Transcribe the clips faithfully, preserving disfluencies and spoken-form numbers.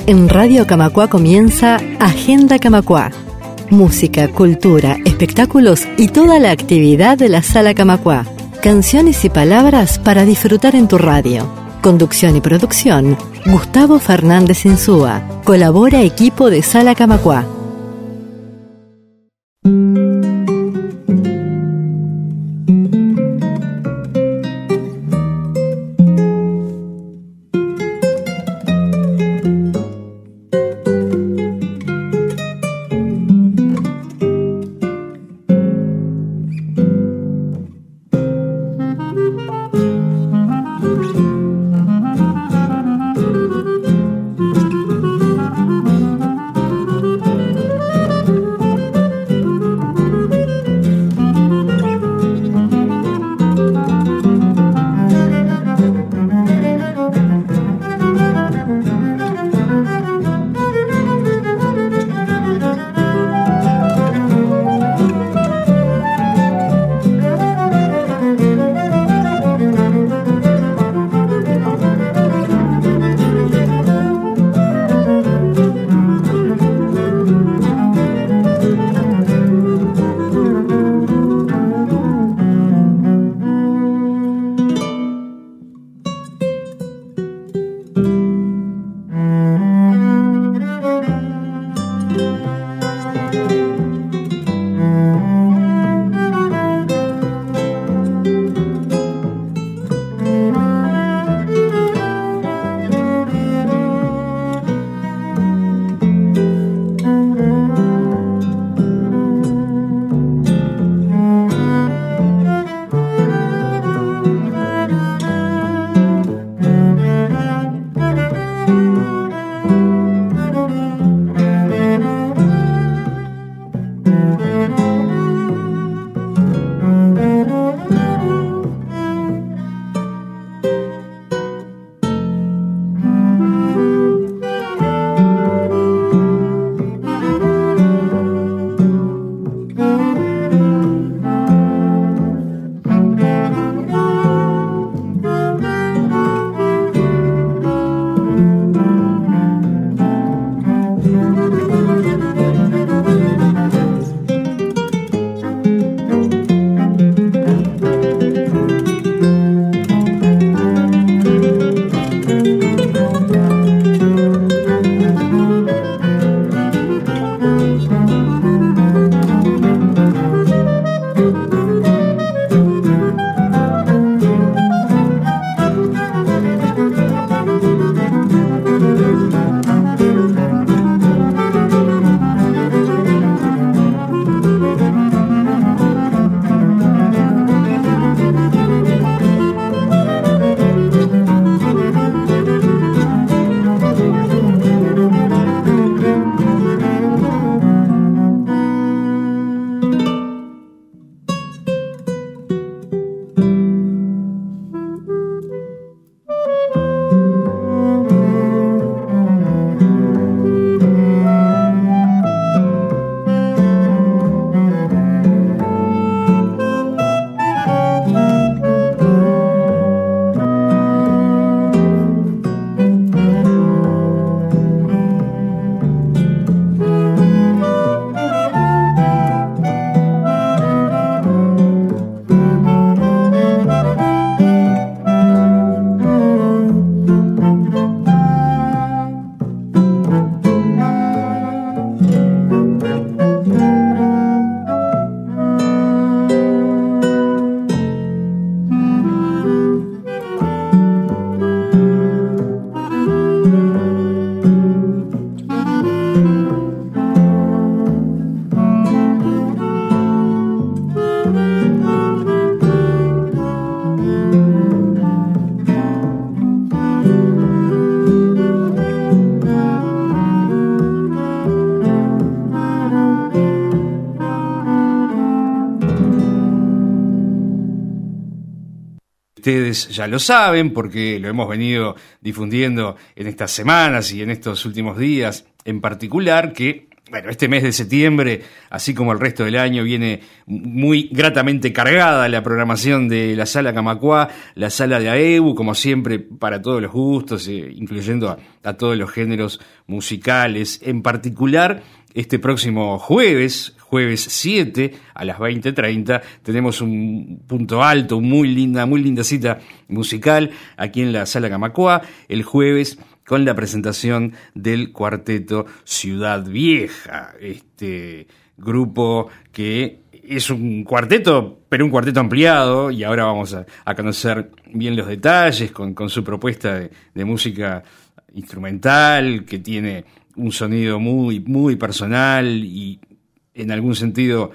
En Radio Camacuá comienza Agenda Camacuá. Música, cultura, espectáculos y toda la actividad de la Sala Camacuá. Canciones y palabras para disfrutar en tu radio. Conducción y producción, Gustavo Fernández Insúa. Colabora equipo de Sala Camacuá. Ustedes ya lo saben porque lo hemos venido difundiendo en estas semanas y en estos últimos días en particular, que bueno, este mes de septiembre, así como el resto del año, viene muy gratamente cargada la programación de la Sala Camacuá, la Sala de A E B U, como siempre, para todos los gustos, eh, incluyendo a, a todos los géneros musicales. En particular, este próximo jueves, jueves siete, a las veinte treinta, tenemos un punto alto, muy linda, muy linda cita musical aquí en la Sala Camacuá, el jueves, con la presentación del cuarteto Ciudad Vieja, este grupo que es un cuarteto, pero un cuarteto ampliado, y ahora vamos a, a conocer bien los detalles con, con su propuesta de, de música instrumental, que tiene un sonido muy, muy personal y en algún sentido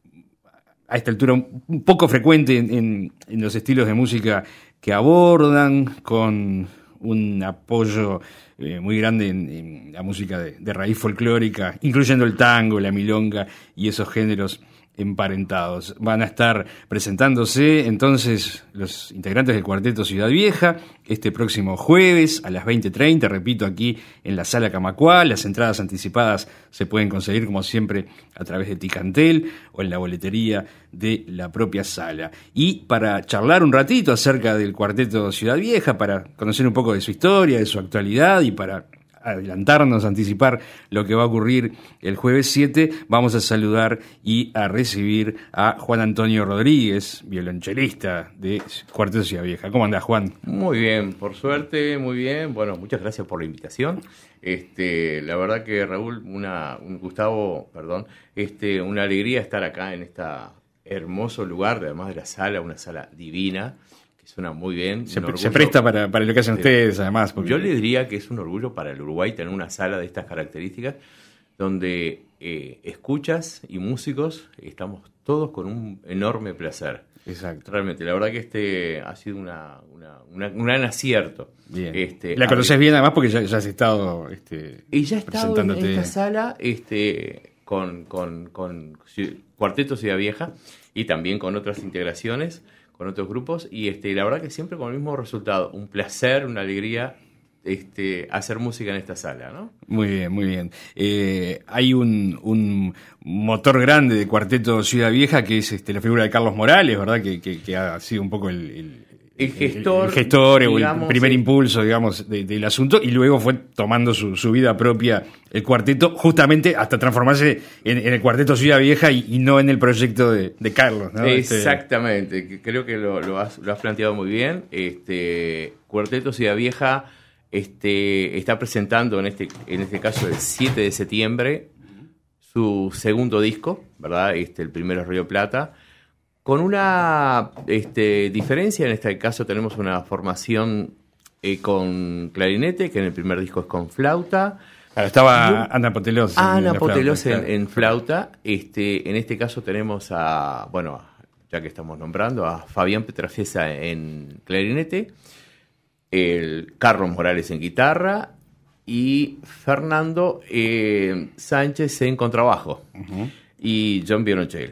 a esta altura un poco frecuente en, en, en los estilos de música que abordan, con un apoyo eh, muy grande en, en la música de, de raíz folclórica, incluyendo el tango, la milonga y esos géneros emparentados. Van a estar presentándose entonces los integrantes del cuarteto Ciudad Vieja este próximo jueves a las veinte treinta, repito, aquí en la Sala Camacuá. Las entradas anticipadas se pueden conseguir, como siempre, a través de Ticantel o en la boletería de la propia sala. Y para charlar un ratito acerca del cuarteto Ciudad Vieja, para conocer un poco de su historia, de su actualidad y para adelantarnos, anticipar lo que va a ocurrir el jueves siete, vamos a saludar y a recibir a Juan Antonio Rodríguez, violonchelista de Cuarteto Ciudad Vieja. ¿Cómo andás, Juan? Muy bien, por suerte, muy bien. Bueno, muchas gracias por la invitación. Este, la verdad que, Raúl, una, un Gustavo, perdón, este, una alegría estar acá en este hermoso lugar, además de la sala, una sala divina. Suena muy bien. Se, se presta para, para lo que hacen sí. ustedes, además. Porque... Yo le diría que es un orgullo para el Uruguay tener una sala de estas características donde eh, escuchas y músicos estamos todos con un enorme placer. Exacto. Realmente, la verdad que este ha sido una, una, una, un gran acierto. Bien. Este, la conoces ver... bien, además, porque ya, ya has estado este, y ya he estado en esta sala este, con, con, con Cuarteto Ciudad Vieja y también con otras integraciones, con otros grupos, y este, la verdad que siempre con el mismo resultado, un placer, una alegría este, hacer música en esta sala, ¿no? Muy bien, muy bien. Eh, hay un, un motor grande de Cuarteto Ciudad Vieja, que es este, la figura de Carlos Morales, ¿verdad? Que, que, que ha sido un poco el... el El gestor, el, el gestor digamos, o el primer sí. impulso, digamos, de, del asunto, y luego fue tomando su, su vida propia el cuarteto, justamente hasta transformarse en, en el Cuarteto Ciudad Vieja y, y no en el proyecto de, de Carlos, ¿no? Exactamente, este... creo que lo, lo, has, lo has planteado muy bien. Este Cuarteto Ciudad Vieja este, está presentando en este, en este caso el siete de septiembre su segundo disco, ¿verdad? Este, el primero es Río Plata. Con una este, diferencia, en este caso tenemos una formación eh, con clarinete, que en el primer disco es con flauta. Claro, estaba Ana Potelos. Ana Potelos en, en flauta. Este, en este caso tenemos a, bueno, ya que estamos nombrando, a Fabián Petrafiesa en clarinete, el Carlos Morales en guitarra y Fernando eh, Sánchez en contrabajo, uh-huh. y John violonchelo.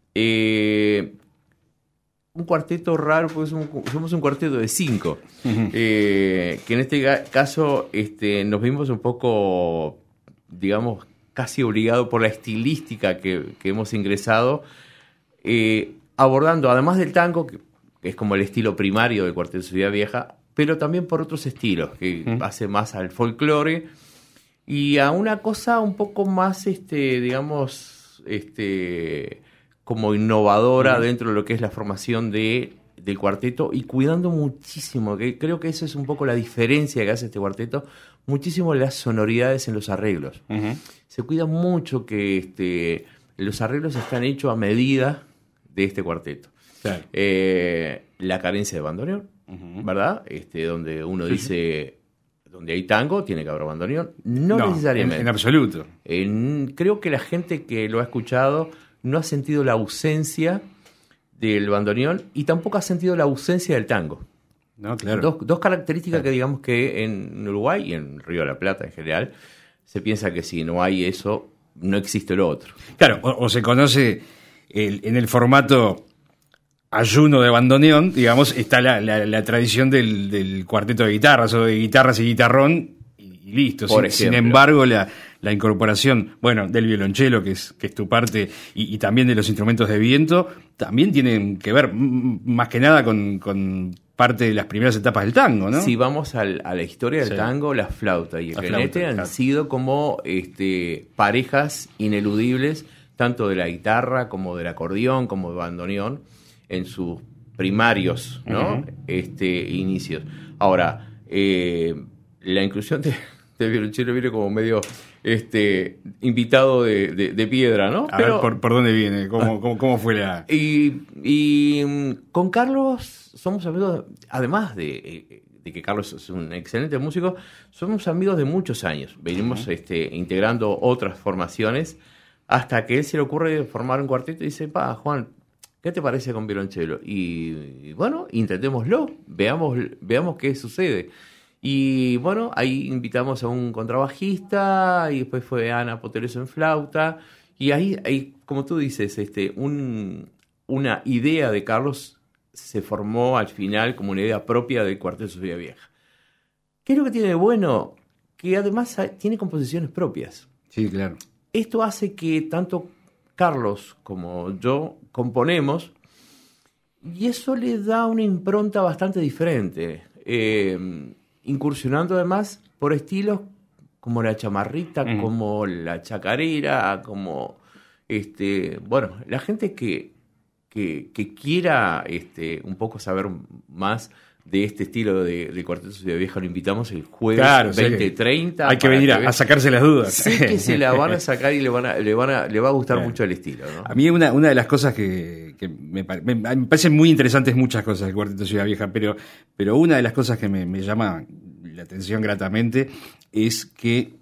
Eh, un cuarteto raro, porque somos, somos un cuarteto de cinco, uh-huh. eh, que en este caso este, nos vimos un poco, digamos, casi obligados por la estilística que, que hemos ingresado, eh, abordando, además del tango, que, que es como el estilo primario del Cuarteto Ciudad Vieja, pero también por otros estilos, que uh-huh. hace más al folclore y a una cosa un poco más, este, digamos, este... como innovadora uh-huh. dentro de lo que es la formación de, del cuarteto y cuidando muchísimo, que creo que eso es un poco la diferencia que hace este cuarteto, muchísimo las sonoridades en los arreglos. Uh-huh. Se cuida mucho que este, los arreglos están hechos a medida de este cuarteto. Claro. Eh, la carencia de bandoneón, uh-huh. ¿verdad? Este, donde uno sí, dice... Sí. Donde hay tango, tiene que haber bandoneón. No, no necesariamente. En, en absoluto. En, creo que la gente que lo ha escuchado no ha sentido la ausencia del bandoneón y tampoco ha sentido la ausencia del tango. No, claro. Dos, dos características claro. que digamos que en Uruguay y en Río de la Plata en general se piensa que si no hay eso, no existe lo otro. Claro, o, o se conoce el, en el formato ayuno de bandoneón, digamos, está la, la, la tradición del, del cuarteto de guitarras o de guitarras y guitarrón y, y listo. Sin, sin embargo, la... la incorporación, bueno, del violonchelo, que es, que es tu parte, y, y también de los instrumentos de viento, también tienen que ver m- más que nada con, con parte de las primeras etapas del tango, ¿no? Si vamos al, a la historia del Sí. tango, la flauta y el La clarinete flauta, han claro. sido como este, parejas ineludibles, tanto de la guitarra como del acordeón, como del bandoneón, en sus primarios, ¿no? Ujú. este, inicios. Ahora, eh, la inclusión de, del violonchelo viene como medio este, invitado de, de, de piedra, ¿no? A ver, ¿por, por dónde viene? ¿Cómo, cómo, cómo fue la...? Y, y mm, con Carlos somos amigos, además de, eh, de que Carlos es un excelente músico, somos amigos de muchos años. Venimos Uh-huh. este, integrando otras formaciones hasta que él se le ocurre formar un cuarteto y dice, pa, Juan, ¿qué te parece con violonchelo? Y, y bueno, intentémoslo, veamos, veamos qué sucede. Y bueno, ahí invitamos a un contrabajista y después fue Ana Potereso en flauta. Y ahí, ahí como tú dices, este, un, una idea de Carlos se formó al final como una idea propia del Cuarteto Sofía Vieja. ¿Qué es lo que tiene de bueno? Que además hay- tiene composiciones propias. Sí, claro. Esto hace que tanto Carlos como yo componemos y eso le da una impronta bastante diferente, eh, incursionando además por estilos como la chamarrita, Ujú. como la chacarera, como este, bueno, la gente que, que, que quiera este, un poco saber más de este estilo de, de Cuarteto Ciudad Vieja, lo invitamos el jueves Claro, o sea veinte que treinta. hay que para venir a, vea. a sacarse las dudas. Sé que se la van a sacar y le van a, le van a, le va a gustar Claro. mucho el estilo, ¿no? A mí una, una de las cosas que, que me, pare- me- me parecen muy interesantes muchas cosas del Cuarteto Ciudad Vieja, pero, pero una de las cosas que me, me llama la atención gratamente es que,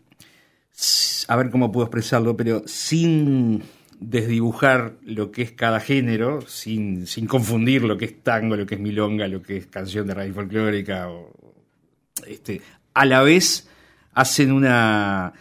s- a ver cómo puedo expresarlo, pero sin desdibujar lo que es cada género, sin, sin confundir lo que es tango, lo que es milonga, lo que es canción de raíz folclórica, o, este, a la vez hacen una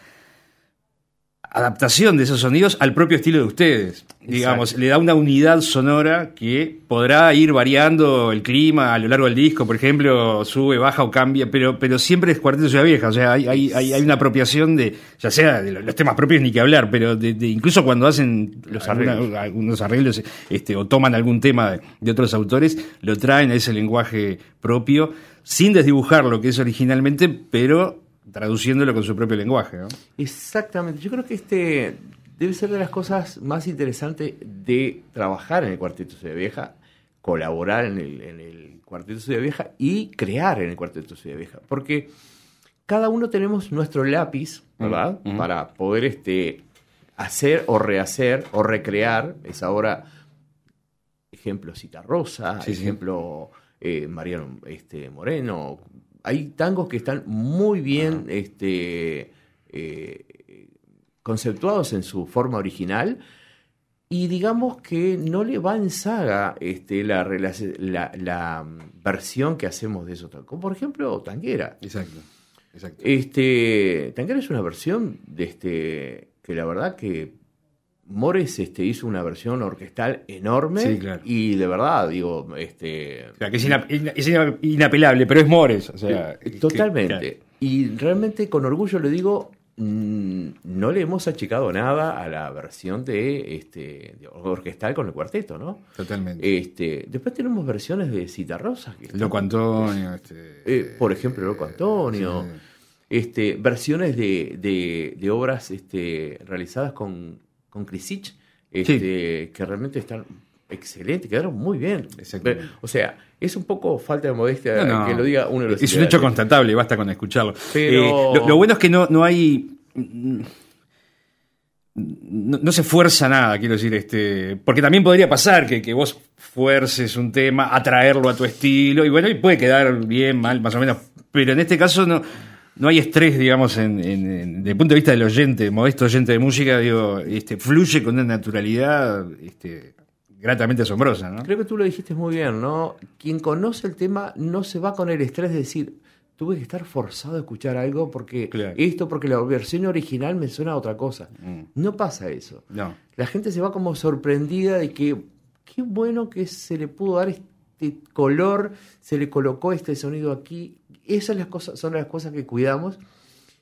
adaptación de esos sonidos al propio estilo de ustedes. Digamos, le da una unidad sonora que podrá ir variando el clima a lo largo del disco, por ejemplo, sube, baja o cambia, pero, pero siempre es Cuarteto Ciudad Vieja. O sea, hay, hay, hay, hay una apropiación de, ya sea de los temas propios ni que hablar, pero de, de incluso cuando hacen Los alguna- arreglos. algunos arreglos este, o toman algún tema de, de otros autores, lo traen a ese lenguaje propio, sin desdibujar lo que es originalmente, pero traduciéndolo con su propio lenguaje, ¿no? Exactamente. Yo creo que este debe ser de las cosas más interesantes de trabajar en el Cuarteto Ciudad Vieja, colaborar en el, en el Cuarteto Ciudad Vieja y crear en el Cuarteto Ciudad Vieja. Porque cada uno tenemos nuestro lápiz, ¿verdad? Mm, mm. Para poder este, hacer o rehacer o recrear esa obra. Ejemplo, Citarrosa, Sí, sí. ejemplo, eh, Mariano este, Moreno. Hay tangos que están muy bien este, eh, conceptuados en su forma original y digamos que no le va en saga este, la, relac- la, la mm, versión que hacemos de esos tangos. Como por ejemplo Tanguera. Exacto, exacto. Este, Tanguera es una versión de este, que la verdad que Mores este, hizo una versión orquestal enorme Sí, claro. y de verdad, digo, este, O sea, que es, ina- ina- es ina- inapelable, pero es Mores. O sea, Eh, que- Totalmente. que- Y realmente con orgullo le digo, mm, no le hemos achicado nada a la versión de, este, de orquestal con el cuarteto, ¿no? totalmente. Este, después tenemos versiones de Citarrosa. que están- Loco Antonio. Este, eh, por ejemplo, Loco Antonio. sí. Este, versiones de, de, de obras este, realizadas con, con Krisic, este, que realmente están excelentes, quedaron muy bien. Exactamente. O sea, es un poco falta de modestia No, no. que lo diga uno de los Es un hecho integrantes. constatable, basta con escucharlo. Pero- Eh, lo, lo bueno es que no, no hay. No, no se fuerza nada, quiero decir, este. Porque también podría pasar que, que vos fuerces un tema, atraerlo a tu estilo, y bueno, y puede quedar bien, mal, más o menos. Pero en este caso no. No hay estrés, digamos, en, en, en- desde el punto de vista del oyente, modesto oyente de música, digo, este, fluye con una naturalidad este, gratamente asombrosa, ¿no? Creo que tú lo dijiste muy bien, ¿no? Quien conoce el tema no se va con el estrés de decir, tuve que estar forzado a escuchar algo porque Claro. esto, porque la versión original me suena a otra cosa. Mm. No pasa eso. No. La gente se va como sorprendida de que qué bueno que se le pudo dar este color, se le colocó este sonido aquí. Esas las cosas, son las cosas que cuidamos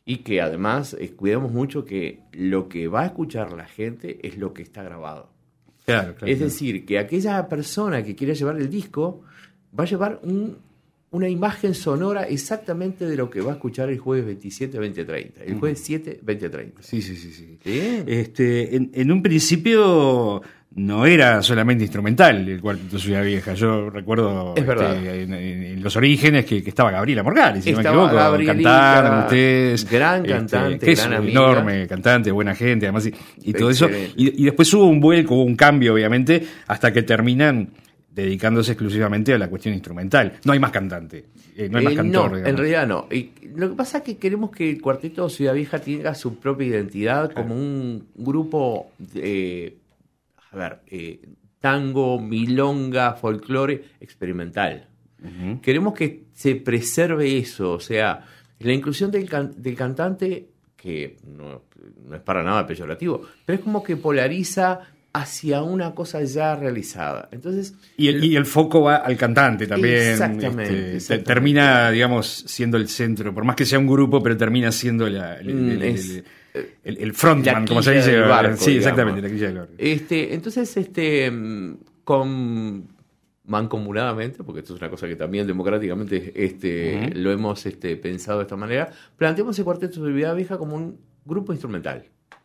y que además eh, cuidamos mucho que lo que va a escuchar la gente es lo que está grabado. Claro, claro, es claro. decir, que aquella persona que quiera llevar el disco va a llevar un, una imagen sonora exactamente de lo que va a escuchar el jueves veintisiete, veinte, treinta. El jueves siete, veinte, treinta. Sí, sí, sí, sí. ¿Sí? Este, en, en un principio no era solamente instrumental el Cuarteto Ciudad Vieja. Yo recuerdo Es verdad. este, en, en- en los orígenes que, que estaba Gabriela Morgari, si Estaba no me equivoco, Gabrielita, cantando ustedes. gran este, cantante, que es gran un amiga. enorme cantante, buena gente, además, y, y todo eso. Excelente. Y, y después hubo un vuelco, hubo un cambio, obviamente, hasta que terminan dedicándose exclusivamente a la cuestión instrumental. No hay más cantante, eh, no hay más Eh, cantor. no, digamos. en realidad no. Y lo que pasa es que queremos que el Cuarteto Ciudad Vieja tenga su propia identidad como un grupo de, a ver, eh, tango, milonga, folclore experimental. Ujú. Queremos que se preserve eso, o sea, la inclusión del, can- del cantante, que no, no es para nada peyorativo, pero es como que polariza hacia una cosa ya realizada. Entonces, Y el, y el foco va al cantante también. Exactamente, este, te- exactamente. Termina, digamos, siendo el centro, por más que sea un grupo, pero termina siendo la, el, Mm, el- es, el- el- el frontman, la como se quilla dice. del barco, sí, digamos. exactamente, la quilla del barco. Este, entonces, este, mm, con mancomunadamente, porque esto es una cosa que también democráticamente este, Ujú. lo hemos este, pensado de esta manera, planteamos el Cuarteto de Ciudad Vieja como un grupo instrumental.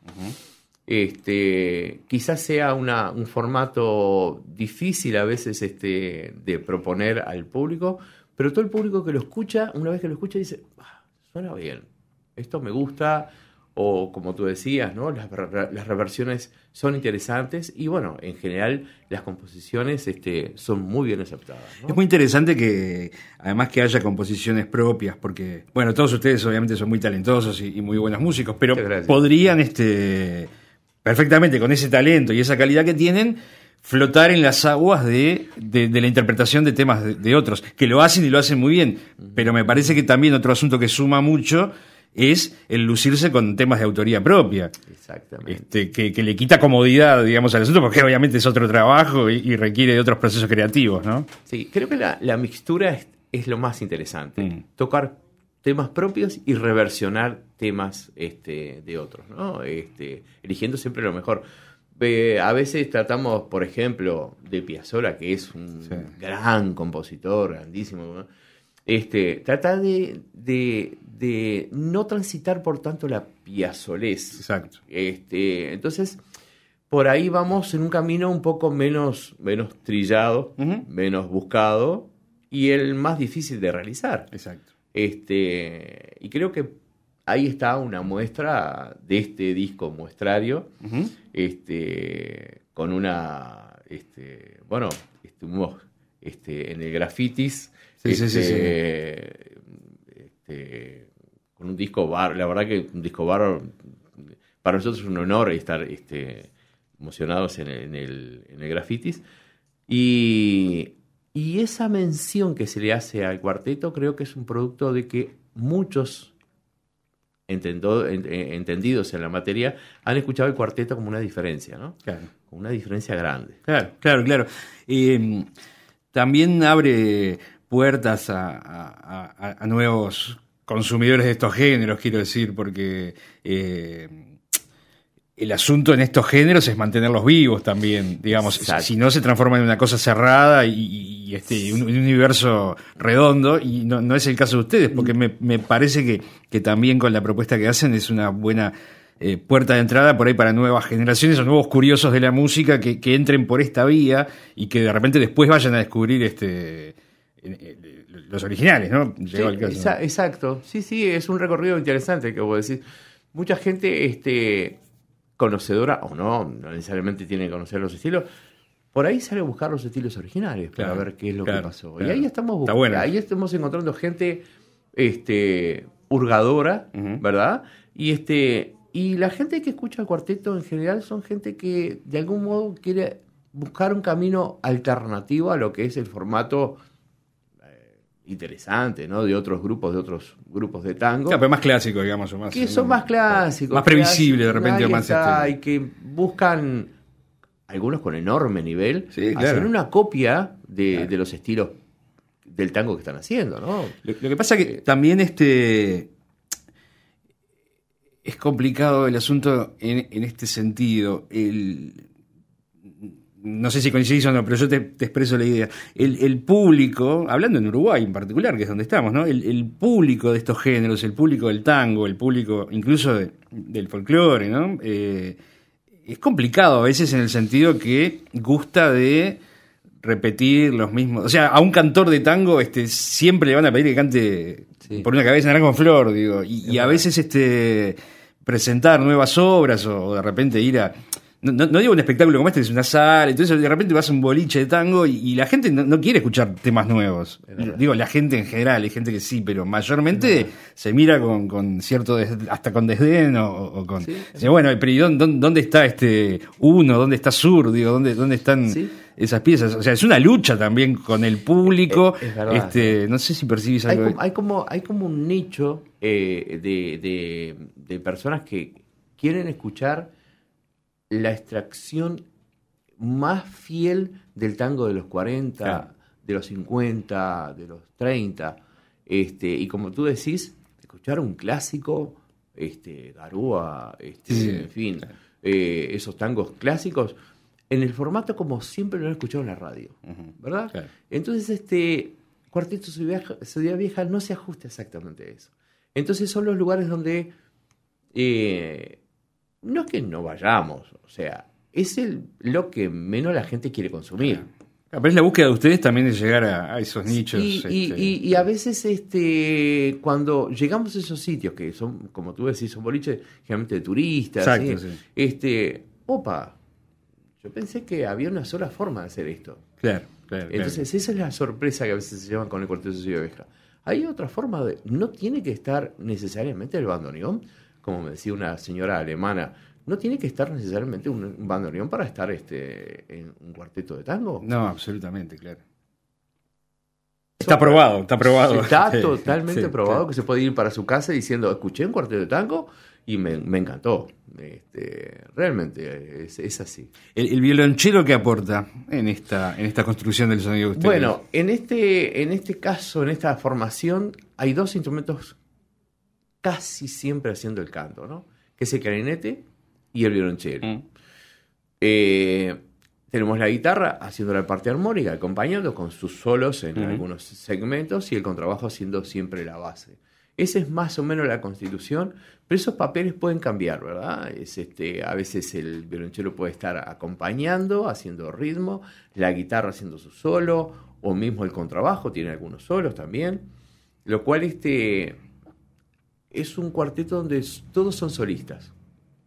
Este, quizás sea una, un formato difícil a veces este, de proponer al público, pero todo el público que lo escucha, una vez que lo escucha, dice, "Ah, suena bien, esto me gusta", o como tú decías, ¿no? Las, re- las reversiones son interesantes y bueno, en general las composiciones este, son muy bien aceptadas, ¿no? Es muy interesante que, además, que haya composiciones propias, porque, bueno, todos ustedes obviamente son muy talentosos y, y muy buenos músicos, pero Muchas gracias. podrían, este, perfectamente, con ese talento y esa calidad que tienen, flotar en las aguas de, de, de la interpretación de temas de, de otros, que lo hacen y lo hacen muy bien, pero me parece que también otro asunto que suma mucho es el lucirse con temas de autoría propia. Exactamente. Este, que, que le quita comodidad, digamos, al asunto, porque obviamente es otro trabajo y, y requiere de otros procesos creativos, ¿no? Sí, creo que la, la mixtura es, es lo más interesante. Mm. Tocar temas propios y reversionar temas este, de otros, ¿no? Este, eligiendo siempre lo mejor. Eh, a veces tratamos, por ejemplo, de Piazzolla, que es un Sí. gran compositor, grandísimo, ¿no? Este, tratar de, de, de no transitar por tanto la piazzolez. Exacto. Este, entonces, por ahí vamos en un camino un poco menos, menos trillado, Ujú. menos buscado y el más difícil de realizar. Exacto. Este, y creo que ahí está una muestra de este disco muestrario, Ujú. este, con una, este, bueno, estuvimos este, en el Grafitis, Sí, sí, sí, este, este, con un disco bar, la verdad que un disco bar para nosotros es un honor estar este, emocionados en el, en el, en el Grafitis. Y, y esa mención que se le hace al cuarteto creo que es un producto de que muchos entendo- en- eh, entendidos en la materia han escuchado el cuarteto como una diferencia, ¿no? Claro. Como una diferencia grande. Claro, claro, claro. Eh, también abre puertas a, a- a- a nuevos consumidores de estos géneros, quiero decir, porque eh, el asunto en estos géneros es mantenerlos vivos también, digamos. Exacto. Si no, se transforma en una cosa cerrada y, y, este, un, un universo redondo, y no, no es el caso de ustedes, porque me, me parece que, que también con la propuesta que hacen es una buena eh, puerta de entrada por ahí para nuevas generaciones o nuevos curiosos de la música que, que entren por esta vía y que de repente después vayan a descubrir este eh, eh, los originales, ¿no? Sí, Llegó el caso. exa- exacto. Sí, sí, es un recorrido interesante que vos decís. Mucha gente este, conocedora, o no, no necesariamente tiene que conocer los estilos, por ahí sale a buscar los estilos originales para Claro, ver qué es lo claro, que pasó. claro. Y ahí estamos Está buscando, bueno. ahí estamos encontrando gente este, hurgadora, Ujú. ¿verdad? Y este y la gente que escucha el cuarteto en general son gente que de algún modo quiere buscar un camino alternativo a lo que es el formato eh, interesante, ¿no? De otros grupos, de otros grupos de tango. Claro, pero más clásico, digamos. O más, Que son más clásicos. Más previsible, de repente, Ahí o más. está, este, y que buscan, algunos con enorme nivel, Sí, claro. hacer una copia de, Claro. de los estilos del tango que están haciendo, ¿no? Lo, lo que pasa que también este es complicado el asunto en, en este sentido. El, no sé si coincidís o no, pero yo te, te expreso la idea. El, el público, hablando en Uruguay en particular, que es donde estamos, ¿no? El, el público de estos géneros, el público del tango, el público incluso de, del folclore, ¿no? Eh, es complicado a veces en el sentido que gusta de repetir los mismos. O sea, a un cantor de tango este, siempre le van a pedir que cante sí. por una cabeza naranja con flor, digo. Y, y a veces este presentar nuevas obras o, o de repente ir a... No, no, no digo un espectáculo como este, es una sala, entonces de repente vas a un boliche de tango y, y la gente no, no quiere escuchar temas nuevos. Digo, la gente en general, hay gente que sí, pero mayormente se mira con, con cierto, des, hasta con desdén o, o con... ¿Sí? Dice, bueno, pero ¿y dónde, dónde está este uno? ¿Dónde está Sur? Digo, ¿dónde, dónde están ¿sí? esas piezas? O sea, es una lucha también con el público. Es, es verdad, este, no sé si percibís algo. Hay como, hay como, hay como un nicho eh, de, de, de personas que quieren escuchar la extracción más fiel del tango de los cuarenta, claro. de los cincuenta, de los treinta. Este, y como tú decís, escuchar un clásico, este, Garúa, este, sí, en fin, claro. eh, esos tangos clásicos, en el formato como siempre lo he escuchado en la radio, uh-huh. ¿verdad? Claro. Entonces, este Cuarteto Ciudad Vieja no se ajusta exactamente a eso. Entonces son los lugares donde... Eh, no es que no vayamos, o sea, es el, lo que menos la gente quiere consumir. Claro, pero es la búsqueda de ustedes también de llegar a, a esos nichos. Y, este... y, y, y a veces este cuando llegamos a esos sitios, que son, como tú decís, son boliches generalmente de turistas, exacto, ¿sí? Sí. este, opa, yo pensé que había una sola forma de hacer esto. Claro, claro. Entonces claro. esa es la sorpresa que a veces se llevan con el Cuarteto Ciudad Vieja. Hay otra forma de, no tiene que estar necesariamente el bandoneón, como me decía una señora alemana, no tiene que estar necesariamente un, un bandoneón para estar este en un cuarteto de tango. No, absolutamente, claro. Está probado, está probado. Está sí, totalmente sí, probado sí. que se puede ir para su casa diciendo, escuché un cuarteto de tango y me, me encantó. Este, realmente es, es así. El, el violonchelo, ¿qué aporta en esta, en esta construcción del sonido de ustedes? Bueno, en este, en este caso, en esta formación, hay dos instrumentos casi siempre haciendo el canto, ¿no? Que es el clarinete y el violonchelo. Mm. Eh, tenemos la guitarra haciendo la parte armónica, acompañando con sus solos en mm. algunos segmentos y el contrabajo haciendo siempre la base. Esa es más o menos la constitución, pero esos papeles pueden cambiar, ¿verdad? Es este, a veces el violonchelo puede estar acompañando, haciendo ritmo, la guitarra haciendo su solo, o mismo el contrabajo tiene algunos solos también, lo cual este, es un cuarteto donde todos son solistas.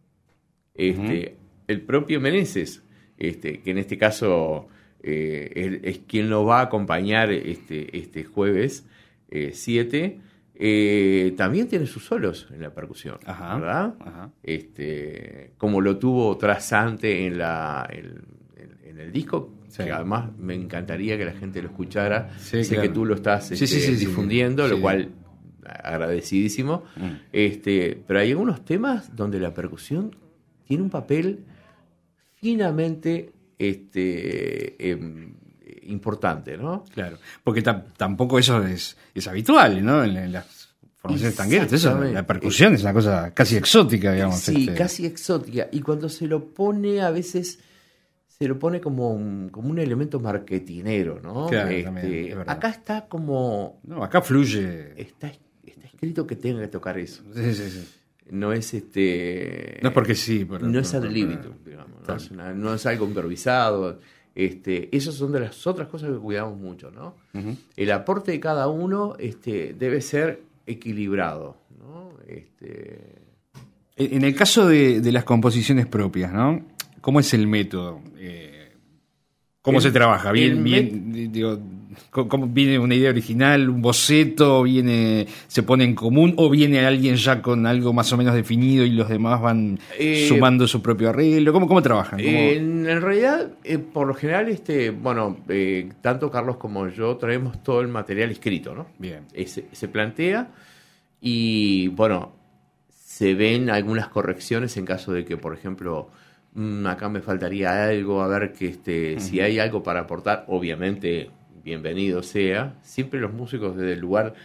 Este, uh-huh. El propio Meneses, este, que en este caso eh, es, es quien lo va a acompañar este, este jueves siete, eh, también tiene sus solos en la percusión, ajá, ¿verdad? Ajá. Este, como lo tuvo Trasante en, la, en, en, en el disco, sí. Que además me encantaría que la gente lo escuchara. Sí, sé claro. que tú lo estás este, sí, sí, sí, difundiendo, sí, lo sí. cual agradecidísimo. Mm. Este, pero hay algunos temas donde la percusión tiene un papel finamente este, eh, importante, ¿no? Claro, porque t- tampoco eso es, es habitual, ¿no? En, en las formaciones tangueras, eso, la percusión es una cosa casi exótica, digamos. Sí, este. casi exótica. Y cuando se lo pone, a veces se lo pone como un, como un elemento marketinero, ¿no? Claro, este, también, acá está como... No, acá fluye... Está, está escrito que tenga que tocar eso. Sí, sí, sí. No es este no es porque sí pero, no es ad libitum, digamos, ¿no? Es una, no es algo improvisado. Este, esas son de las otras cosas que cuidamos mucho, ¿no? Uh-huh. El aporte de cada uno este, debe ser equilibrado, ¿no? Este... En el caso de, de las composiciones propias, ¿no? ¿Cómo es el método? Eh, ¿Cómo el, se trabaja? Bien, bien, met- digo, ¿cómo viene una idea original, un boceto, viene, se pone en común o viene alguien ya con algo más o menos definido y los demás van eh, sumando su propio arreglo? ¿Cómo, cómo trabajan? ¿Cómo... Eh, en realidad, eh, por lo general, este, bueno, eh, tanto Carlos como yo traemos todo el material escrito, ¿no? Bien. Eh, se, se plantea y, bueno, se ven algunas correcciones en caso de que, por ejemplo, mmm, acá me faltaría algo, a ver que este, uh-huh. si hay algo para aportar, obviamente... bienvenido sea. Siempre los músicos desde el lugar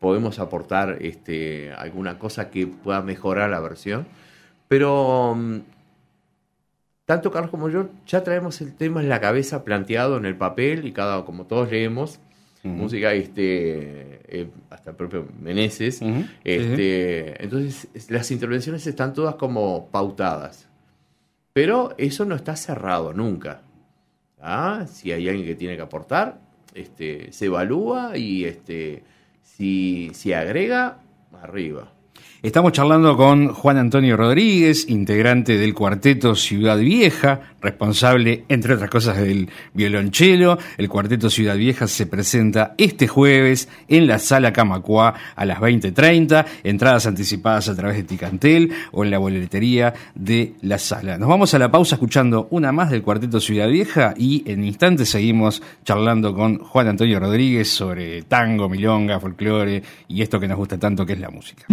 podemos aportar este, alguna cosa que pueda mejorar la versión. Pero um, tanto Carlos como yo ya traemos el tema en la cabeza planteado en el papel y cada, como todos leemos, uh-huh. música, este, eh, hasta el propio Meneses. Uh-huh. Este, uh-huh. Entonces las intervenciones están todas como pautadas. Pero eso no está cerrado nunca. ¿Ah? Si hay alguien que tiene que aportar, este, se evalúa y este, si, si agrega, arriba. Estamos charlando con Juan Antonio Rodríguez, integrante del cuarteto Ciudad Vieja, responsable, entre otras cosas, del violonchelo. El cuarteto Ciudad Vieja se presenta este jueves en la Sala Camacuá a las veinte treinta. Entradas anticipadas a través de Ticantel o en la boletería de la sala. Nos vamos a la pausa escuchando una más del cuarteto Ciudad Vieja y en instantes seguimos charlando con Juan Antonio Rodríguez sobre tango, milonga, folclore y esto que nos gusta tanto que es la música.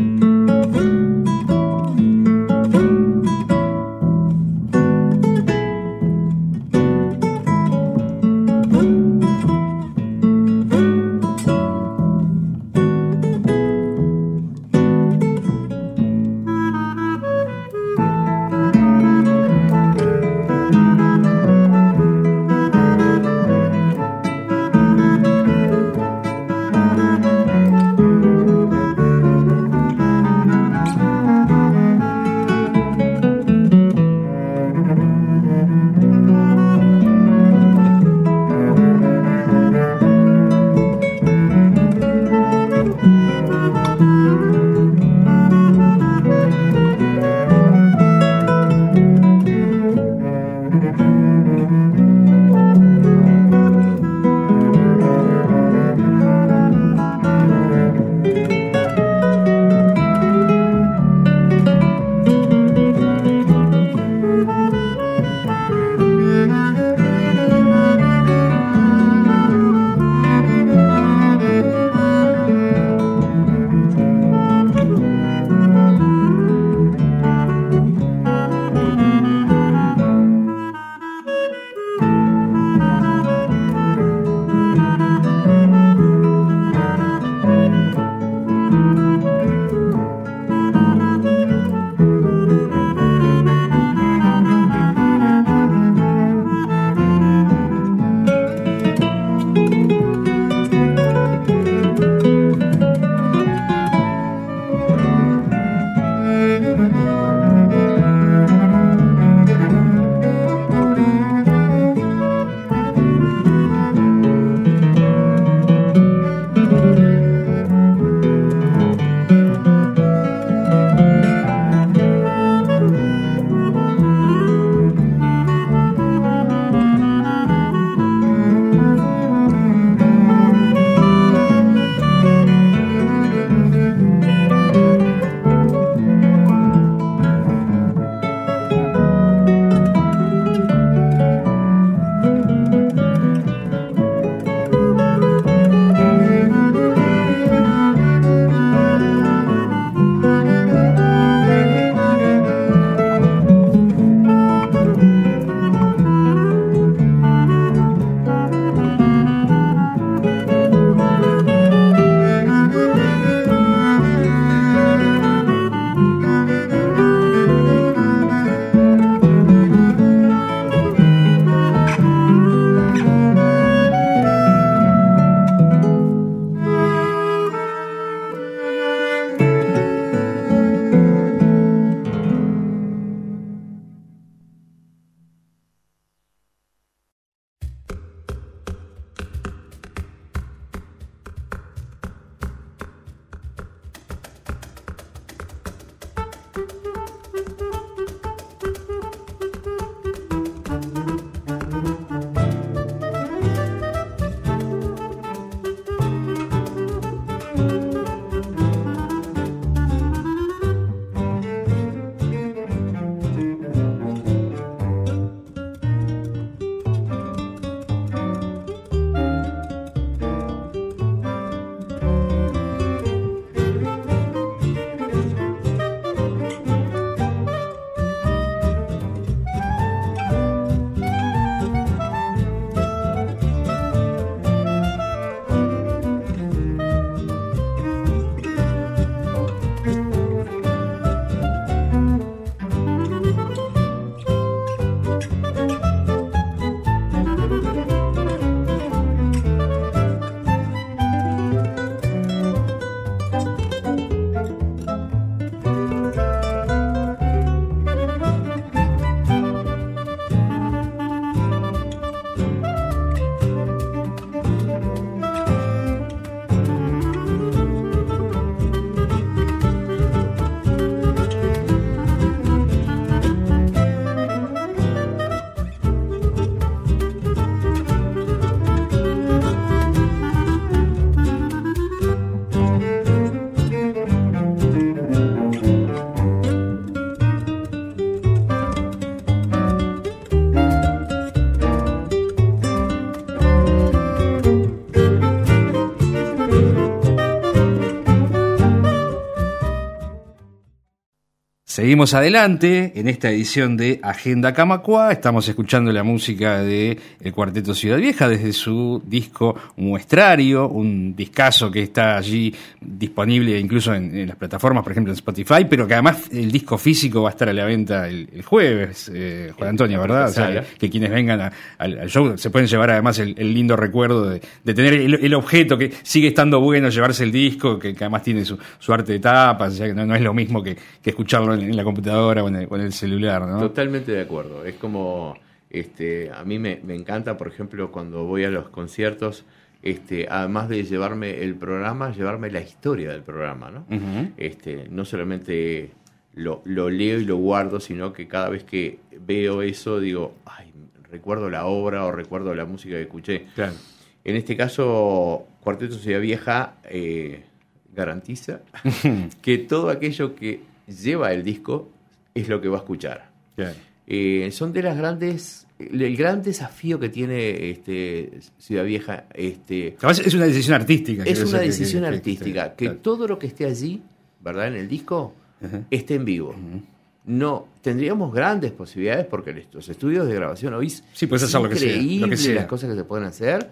Seguimos adelante en esta edición de Agenda Camacuá. Estamos escuchando la música de el Cuarteto Ciudad Vieja desde su disco Muestrario, un discazo que está allí disponible incluso en, en las plataformas, por ejemplo en Spotify, pero que además el disco físico va a estar a la venta el, el jueves, eh, Juan Antonio, ¿verdad? O sea, que, que quienes vengan a, al, al show se pueden llevar además el, el lindo recuerdo de, de tener el, el objeto, que sigue estando bueno llevarse el disco, que, que además tiene su, su arte de tapas, o sea, que no, no es lo mismo que, que escucharlo en, en la computadora o en, el, o en el celular, ¿no? Totalmente de acuerdo. Es como, este, a mí me, me encanta, por ejemplo, cuando voy a los conciertos, este, además de llevarme el programa, llevarme la historia del programa, ¿no? Uh-huh. Este, no solamente lo, lo leo y lo guardo, sino que cada vez que veo eso digo, ay, recuerdo la obra o recuerdo la música que escuché. Claro. En este caso, Cuarteto Ciudad Vieja eh, garantiza que todo aquello que lleva el disco es lo que va a escuchar. Claro. Eh, son de las grandes, el gran desafío que tiene este Ciudad Vieja. Este, es una decisión artística. Es una decisión que, que, artística, que, que, que claro. todo lo que esté allí, ¿verdad? En el disco, uh-huh. esté en vivo. Uh-huh. No, tendríamos grandes posibilidades porque los estudios de grabación hoy sí, puedes hacer lo que sea, lo que sea. Las cosas que se pueden hacer,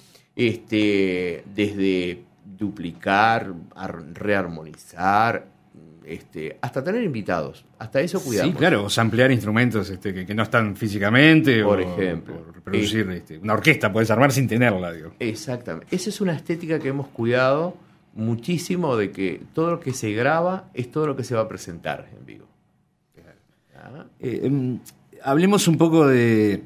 este, desde duplicar, rearmonizar, Este, hasta tener invitados, hasta eso cuidamos. Sí, claro, o samplear instrumentos este, que, que no están físicamente, por o, ejemplo, o reproducir eh, este, una orquesta, puedes armar sin tenerla, digo. Exactamente, esa es una estética que hemos cuidado muchísimo, de que todo lo que se graba es todo lo que se va a presentar en vivo. ¿Ah? Eh, eh, hablemos un poco de,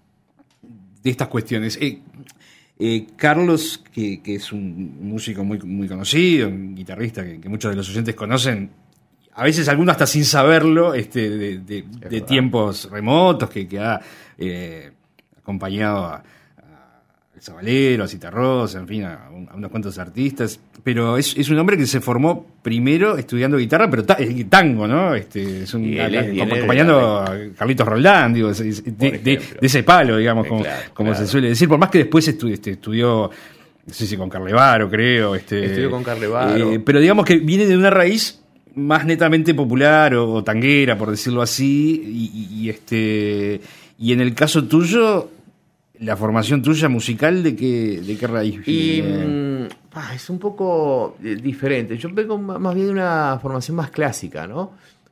de estas cuestiones. Eh, Eh, Carlos, que, que es un músico muy, muy conocido, un guitarrista que, que muchos de los oyentes conocen, a veces algunos hasta sin saberlo, este, de, de, de tiempos remotos, que, que ha eh, acompañado a, a Elsa Valero, a Cita Rosa, en fin, a, un, a unos cuantos artistas, pero es, es un hombre que se formó primero estudiando guitarra, pero ta, tango, ¿no? Este, es un, a, a, acompañando a Carlitos Roldán, digo, de, de, de, de ese palo, digamos, como, claro, como claro. se suele decir, por más que después estu, este, estudió, no sé si con Carlevaro, creo. Este, estudió con Carlevaro. Eh, pero digamos que viene de una raíz más netamente popular o, o tanguera, por decirlo así, y, y, y este y en el caso tuyo, la formación tuya musical, ¿de qué, de qué raíz viene? Y, ah, es un poco diferente. Yo vengo más bien de una formación más clásica, ¿no?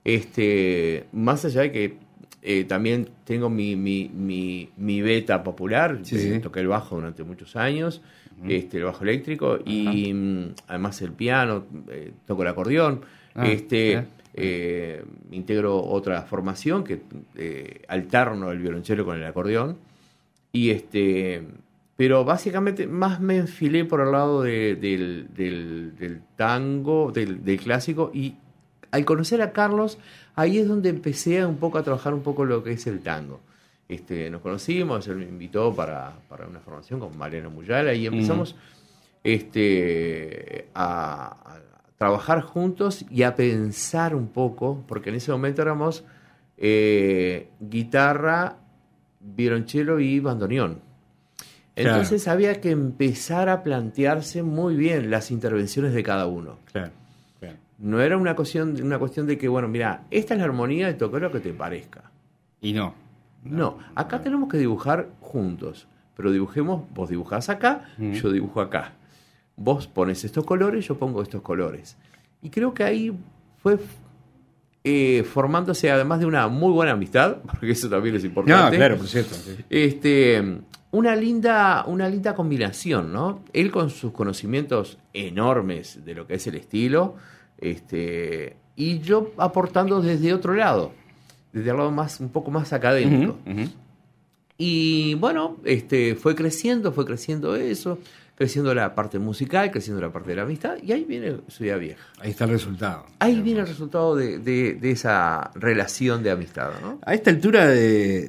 Este, más allá de que eh, también tengo mi, mi, mi, mi beta popular, sí, sí. Toqué el bajo durante muchos años, uh-huh. este, el bajo eléctrico, uh-huh. y um, además el piano, eh, toco el acordeón. Ah, este, uh-huh. eh, integro otra formación que eh, alterno el violonchelo con el acordeón. Y este, pero básicamente más me enfilé por el lado de, del, del, del tango, del, del clásico, y al conocer a Carlos, ahí es donde empecé a un poco a trabajar un poco lo que es el tango. Este, nos conocimos, él me invitó para, para una formación con Mariano Muyala y empezamos uh-huh. este, a, a trabajar juntos y a pensar un poco, porque en ese momento éramos eh, guitarra, violonchelo y bandoneón. Entonces claro. había que empezar a plantearse muy bien las intervenciones de cada uno. Claro, claro. No era una cuestión, una cuestión de que, bueno, mira, esta es la armonía y toca lo que te parezca. Y no. No, no acá no. tenemos que dibujar juntos, pero dibujemos, vos dibujás acá, mm. yo dibujo acá. Vos pones estos colores, yo pongo estos colores. Y creo que ahí fue Eh, formándose, además de una muy buena amistad, porque eso también es importante. No, claro, por cierto. Sí. Este, una linda, una linda combinación, ¿no? Él con sus conocimientos enormes de lo que es el estilo, este, y yo aportando desde otro lado, desde el lado más, un poco más académico. Uh-huh, uh-huh. Y bueno, este, fue creciendo, fue creciendo eso, creciendo la parte musical, creciendo la parte de la amistad, y ahí viene Ciudad Vieja. Ahí está el resultado. Ahí viene el resultado de, de, de esa relación de amistad, ¿no? A esta altura de,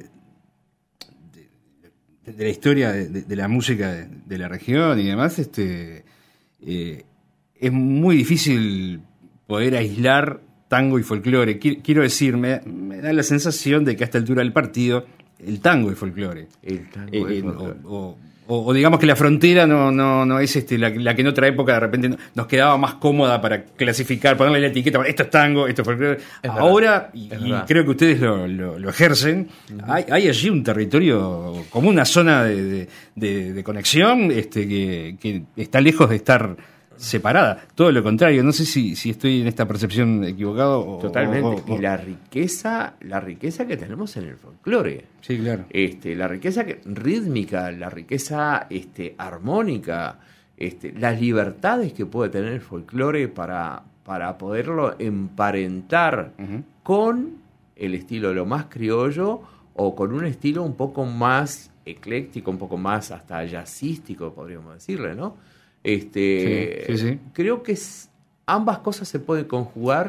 de, de la historia de, de, de la música de, de la región y demás, este, eh, es muy difícil poder aislar tango y folclore. Quiero decir, me, me da la sensación de que a esta altura del partido, el tango y folclore. El tango eh, y eh, folclore. O, o, O, o digamos que la frontera no, no, no es este, la, la que en otra época de repente no, nos quedaba más cómoda para clasificar, ponerle la etiqueta, esto es tango, esto es folclore. Ahora, y, y creo que ustedes lo, lo, lo ejercen, uh-huh. hay, hay allí un territorio, como una zona de, de, de, de conexión este, que, que está lejos de estar separada. Todo lo contrario, no sé si, si estoy en esta percepción equivocado. O, Totalmente. O, o, y la riqueza, la riqueza que tenemos en el folclore. Sí, claro. Este, la riqueza que, rítmica, la riqueza este, armónica, este, las libertades que puede tener el folclore para, para poderlo emparentar uh-huh. con el estilo de lo más criollo o con un estilo un poco más ecléctico, un poco más hasta jazzístico, podríamos decirle, ¿no? Este, sí, sí, sí. Creo que es, ambas cosas se pueden conjugar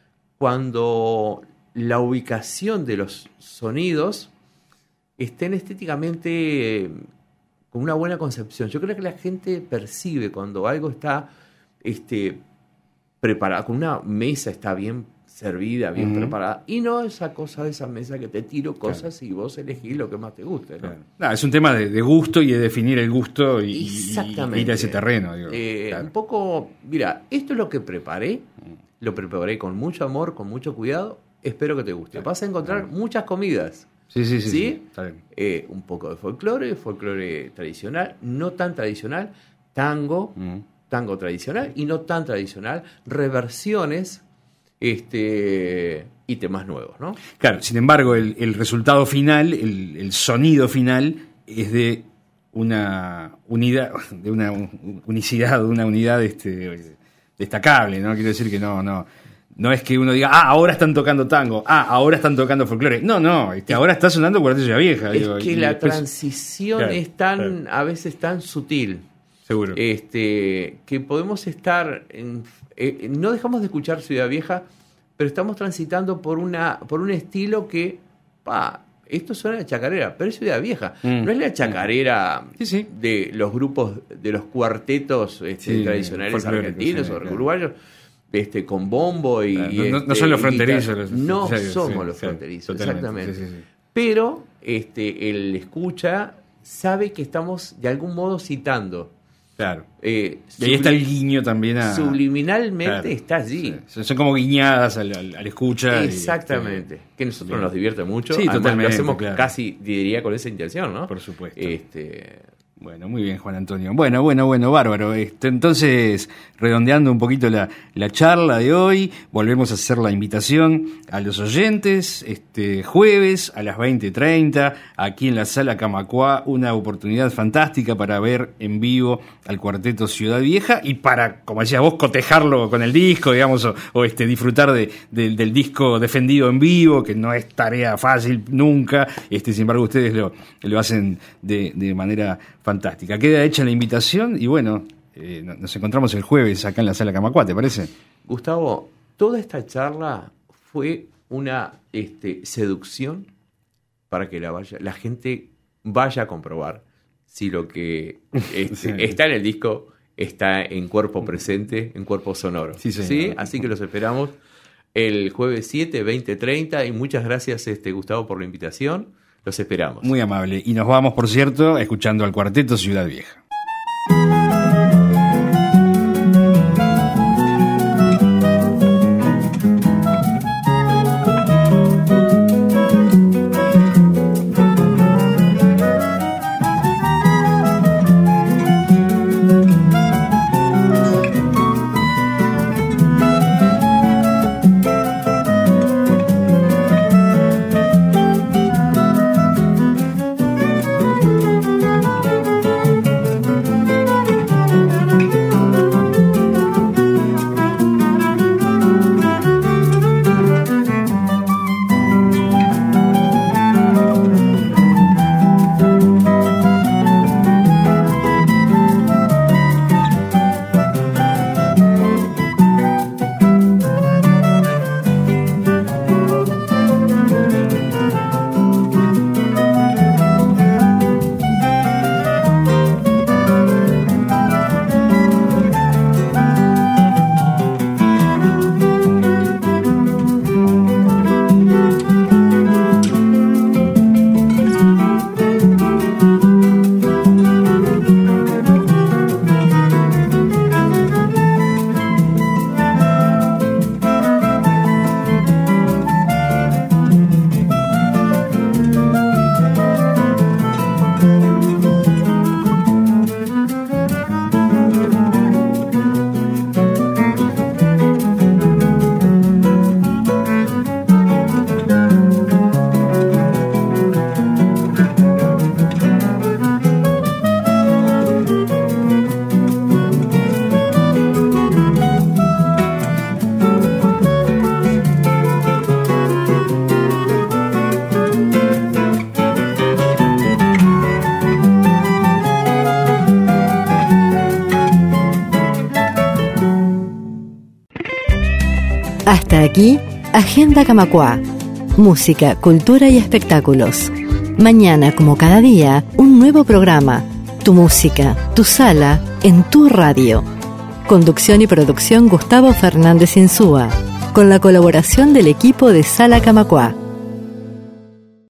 cuando la ubicación de los sonidos estén estéticamente con una buena concepción. Yo creo que la gente percibe cuando algo está este, preparado, con una mesa está bien servida, bien uh-huh. preparada, y no esa cosa de esa mesa que te tiro cosas claro. y vos elegís lo que más te guste, ¿no? Claro. No, es un tema de, de gusto y de definir el gusto y, y ir a ese terreno. Digo. Eh, claro. Un poco, mira, esto es lo que preparé, lo preparé con mucho amor, con mucho cuidado, espero que te guste. Claro. Vas a encontrar claro. muchas comidas. Sí, sí, sí. ¿sí? sí está bien. Eh, un poco de folclore, folclore tradicional, no tan tradicional, tango, uh-huh. tango tradicional y no tan tradicional, reversiones este y temas nuevos, ¿no? Claro, sin embargo, el, el resultado final, el, el sonido final es de una unidad, de una unicidad, de una unidad este, destacable, ¿no? Quiero decir que no, no, no es que uno diga, ah, ahora están tocando tango, ah, ahora están tocando folclore. No, no, este, ahora está sonando Cuarteto Ciudad Vieja. Es digo, que la después... transición claro, es tan, claro. a veces tan sutil. Seguro. Este, que podemos estar en, eh, no dejamos de escuchar Ciudad Vieja, pero estamos transitando por una por un estilo que, pa, esto suena a chacarera, pero es Ciudad Vieja. Mm. No es la chacarera sí, sí. de los grupos, de los cuartetos este, sí, tradicionales argentinos sí, o claro. uruguayos, este, con bombo y... Claro, no, este, no son los fronterizos. Los, no sí, somos sí, los sí, fronterizos, sí, exactamente. Sí, sí, sí. Pero este, el escucha sabe que estamos de algún modo citando. Claro. Eh, y ahí está el guiño también a... Subliminalmente claro, está allí. Sí. Son como guiñadas al, al, al escucha. Exactamente. Y, este, que a nosotros bien. Nos divierte mucho. Sí, además, totalmente. Lo hacemos claro. casi, diría, con esa intención, ¿no? Por supuesto. Este... Bueno, muy bien, Juan Antonio. Bueno, bueno, bueno, bárbaro. Este, entonces, redondeando un poquito la, la charla de hoy, volvemos a hacer la invitación a los oyentes, este jueves a las veinte treinta, aquí en la Sala Camacuá, una oportunidad fantástica para ver en vivo al Cuarteto Ciudad Vieja y para, como decías vos, cotejarlo con el disco, digamos, o, o este disfrutar de, de, del disco defendido en vivo, que no es tarea fácil nunca, este sin embargo ustedes lo, lo hacen de, de manera fantástica. Queda hecha la invitación y bueno, eh, nos encontramos el jueves acá en la Sala Camacuá, ¿te parece? Gustavo, toda esta charla fue una este, seducción para que la, vaya, la gente vaya a comprobar si lo que este, sí. está en el disco está en cuerpo presente, en cuerpo sonoro. Sí, ¿sí? Así que los esperamos el jueves siete, veinte treinta y muchas gracias este, Gustavo por la invitación. Los esperamos. Muy amable. Y nos vamos, por cierto, escuchando al Cuarteto Ciudad Vieja. Hasta aquí, Agenda Camacuá. Música, cultura y espectáculos. Mañana, como cada día, un nuevo programa. Tu música, tu sala, en tu radio. Conducción y producción Gustavo Fernández Insúa, con la colaboración del equipo de Sala Camacuá.